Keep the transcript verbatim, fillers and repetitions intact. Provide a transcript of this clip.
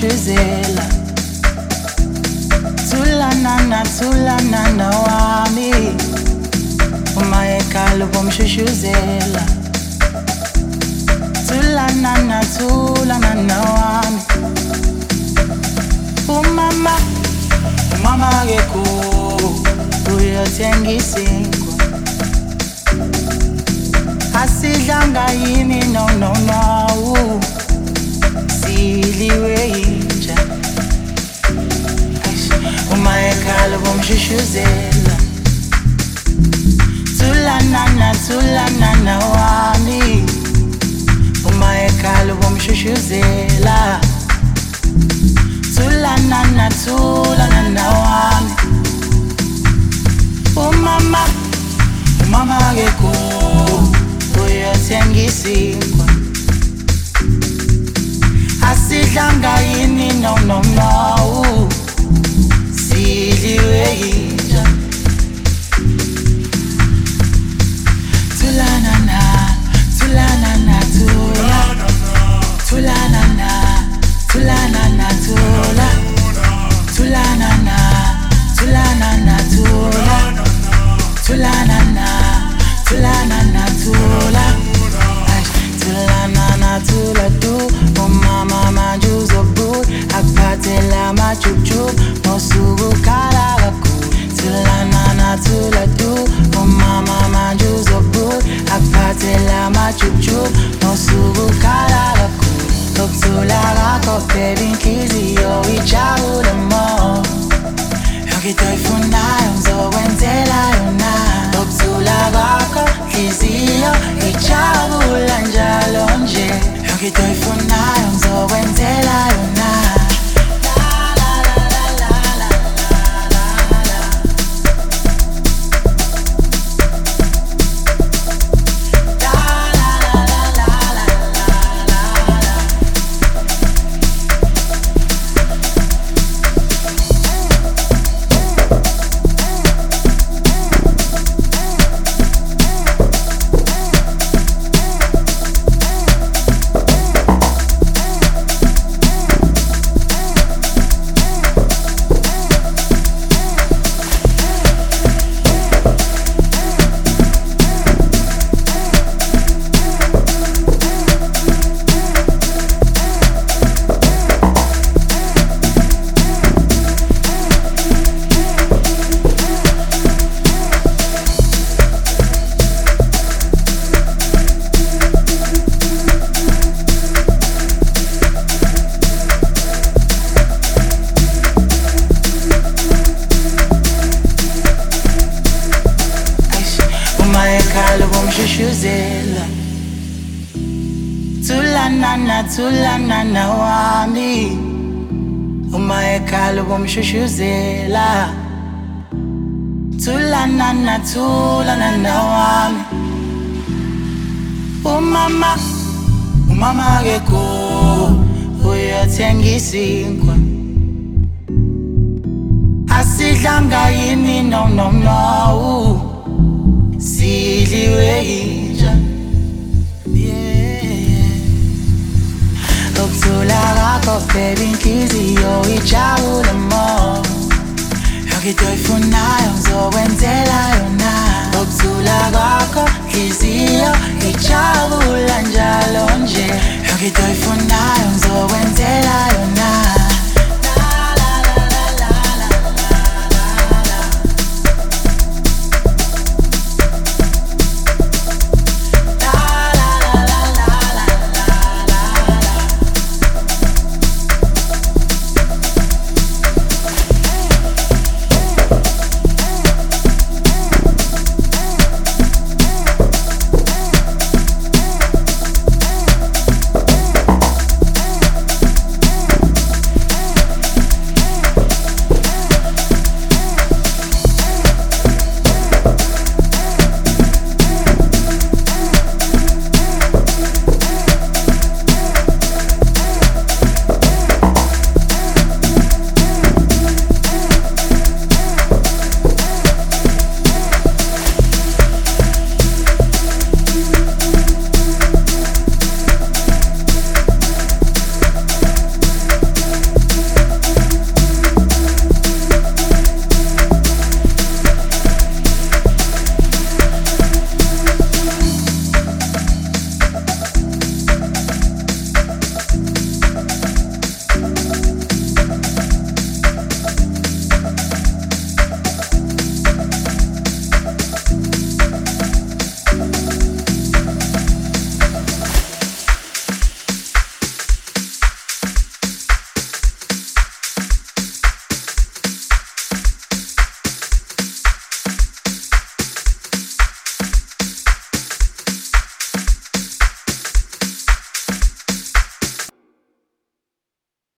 bomshushuzela. Tulanana, tulanana wami, umayekalo bomshushuzela. Tulanana, tulanana wami, umama, umama geko, uyothenga isinkwa. Asidlanga yini no no no, siliwe inja. Umayekalo bomshushuzela. Tulanana, tulanana wami, umayekalo bomshushuzela. Tulanana, tulanana wami, umama, umama geko, uyothenga isinkwa. Asidlanga yini no no no, siliwe inja. Tulanana, tulanana, tula, tulanana, tulanana, tula, tulanana, tulanana, tula, tulanana, tulanana, tula, tulanana, tula, tu, oh mama majuzo boot, akpatela machuchup, mosugu karaku. Tulanana, tula, tu, oh mama majuzo boot, akpatela machuchup, mosugu karaku. Topsulaga baby nkizio ichaula mo. Yokitoifunayo mzowenzela yona. Topsulaga nkizio ichaula njalo nje. Yokitoifunayo mzowenzela yona. Tulanana, tulanana wami, umayekalo bomshushuzela. Tulanana, tulanana wami, umama, umama geko, uyothenga isinkwa. Asidlanga yini no no no, siliwe inja. Topsulaga baby nkizio ichaula mo. Yokitoifunayo mzowenzela yona. Topsulaga nkizio ichaula njalo nje. Yokitoifunayo